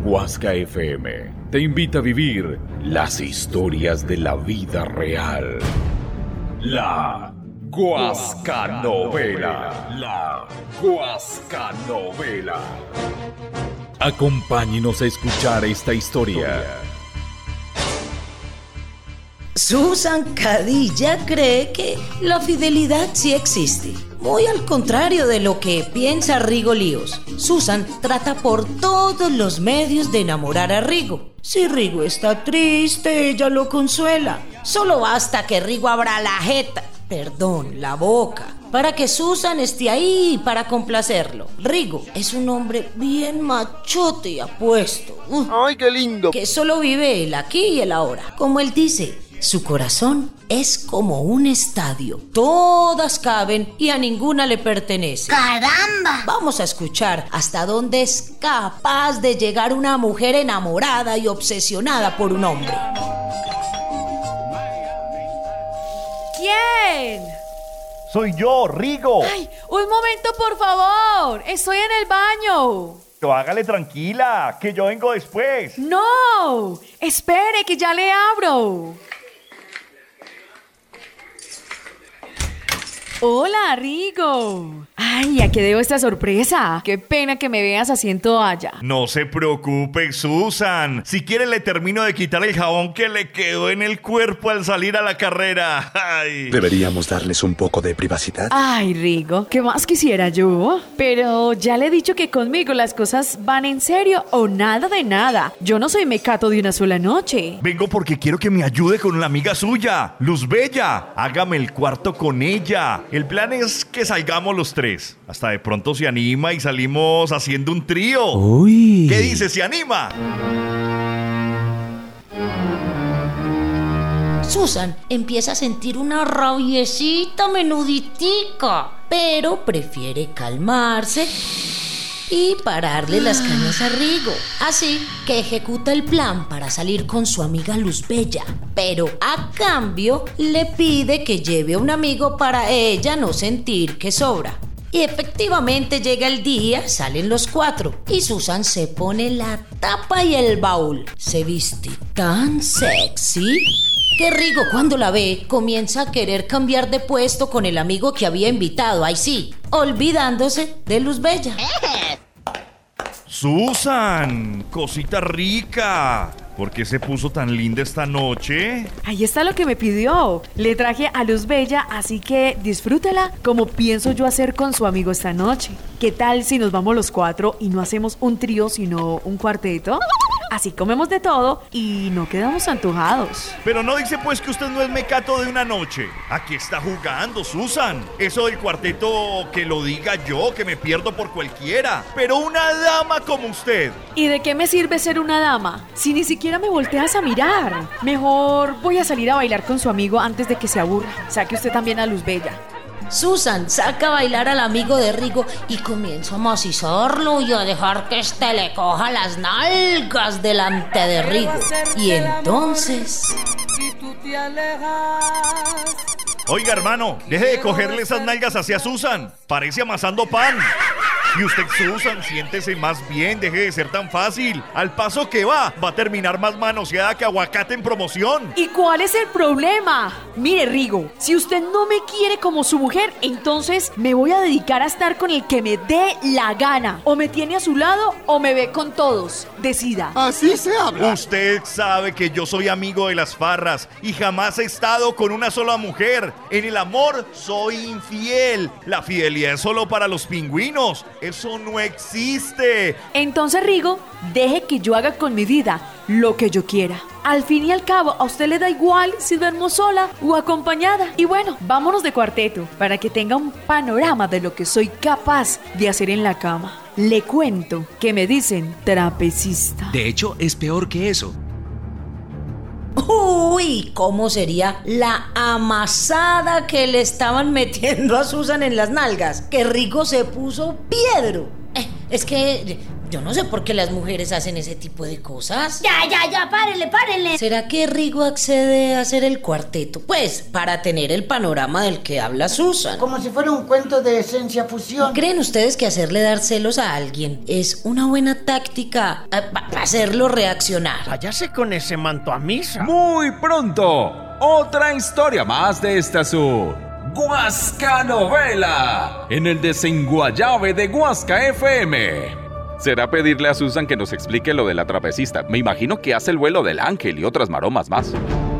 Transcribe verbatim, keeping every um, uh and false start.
Huasca F M te invita a vivir las historias de la vida real. La Huasca Novela. La Huasca Novela. Acompáñenos a escuchar esta historia. Susan Cadilla cree que la fidelidad sí existe. Muy al contrario de lo que piensa Rigo Líos. Susan trata por todos los medios de enamorar a Rigo. Si Rigo está triste, ella lo consuela. Solo basta que Rigo abra la jeta, perdón, la boca, para que Susan esté ahí para complacerlo. Rigo es un hombre bien machote y apuesto. Uh, ¡Ay, qué lindo! Que solo vive el aquí y el ahora. Como él dice, su corazón es como un estadio. Todas caben y a ninguna le pertenece. ¡Caramba! Vamos a escuchar hasta dónde es capaz de llegar una mujer enamorada y obsesionada por un hombre. ¿Quién? Soy yo, Rigo. Ay, un momento, por favor. Estoy en el baño. Pero hágale tranquila, que yo vengo después. No, espere que ya le abro. Hola, Rigo. Ay, ¿a qué debo esta sorpresa? Qué pena que me veas así en toalla. No se preocupe, Susan. Si quiere le termino de quitar el jabón que le quedó en el cuerpo al salir a la carrera. Ay. Deberíamos darles un poco de privacidad. Ay, Rigo, ¿qué más quisiera yo? Pero ya le he dicho que conmigo las cosas van en serio o nada de nada. Yo no soy mecato de una sola noche. Vengo porque quiero que me ayude con una amiga suya, Luz Bella. Hágame el cuarto con ella. El plan es que salgamos los tres. Hasta de pronto se anima y salimos haciendo un trío. Uy. ¿Qué dice? ¿Se anima? Susan empieza a sentir una rabiecita menuditica, pero prefiere calmarse y pararle las cañas a Rigo. Así que ejecuta el plan para salir con su amiga Luz Bella, pero a cambio le pide que lleve a un amigo para ella no sentir que sobra. Y efectivamente llega el día, salen los cuatro y Susan se pone la tapa y el baúl. Se viste tan sexy que Rigo, cuando la ve, comienza a querer cambiar de puesto con el amigo que había invitado. Ahí sí, olvidándose de Luz Bella. Susan, cosita rica. ¿Por qué se puso tan linda esta noche? Ahí está lo que me pidió. Le traje a Luz Bella, así que disfrútela como pienso yo hacer con su amigo esta noche. ¿Qué tal si nos vamos los cuatro y no hacemos un trío sino un cuarteto? Así comemos de todo y no quedamos antojados. Pero no dice pues que usted no es mecato de una noche. Aquí está jugando, Susan. Eso del cuarteto que lo diga yo, que me pierdo por cualquiera. Pero una dama como usted. ¿Y de qué me sirve ser una dama si ni siquiera me volteas a mirar? Mejor voy a salir a bailar con su amigo antes de que se aburra. Saque usted también a Luz Bella. Susan saca a bailar al amigo de Rigo y comienza a macizarlo y a dejar que éste le coja las nalgas delante de Rigo. Y entonces... Oiga, hermano, deje de cogerle esas nalgas hacia Susan. Parece amasando pan. Y usted, Susan, siéntese más bien, deje de ser tan fácil. Al paso que va, va a terminar más manoseada que aguacate en promoción. ¿Y cuál es el problema? Mire, Rigo, si usted no me quiere como su mujer, entonces me voy a dedicar a estar con el que me dé la gana. O me tiene a su lado o me ve con todos. Decida. Así se habla. Usted sabe que yo soy amigo de las farras y jamás he estado con una sola mujer. En el amor soy infiel. La fidelidad es solo para los pingüinos. Eso no existe. Entonces, Rigo, deje que yo haga con mi vida lo que yo quiera. Al fin y al cabo, a usted le da igual si duermo sola o acompañada. Y bueno, vámonos de cuarteto para que tenga un panorama de lo que soy capaz de hacer en la cama. Le cuento que me dicen trapecista. De hecho, es peor que eso. Uy, ¿cómo sería la amasada que le estaban metiendo a Susan en las nalgas? Que Rigo se puso piedro. Eh, es que Yo no sé por qué las mujeres hacen ese tipo de cosas. Ya, ya, ya, párenle, párenle. ¿Será que Rigo accede a hacer el cuarteto? Pues, para tener el panorama del que habla Susan. Como si fuera un cuento de esencia fusión. ¿Creen ustedes que hacerle dar celos a alguien es una buena táctica para hacerlo reaccionar? Váyase con ese manto a misa. Muy pronto, otra historia más de esta su Guascanovela en el desenguayabe de Guasca F M. Será pedirle a Susan que nos explique lo de la trapecista. Me imagino que hace el vuelo del ángel y otras maromas más.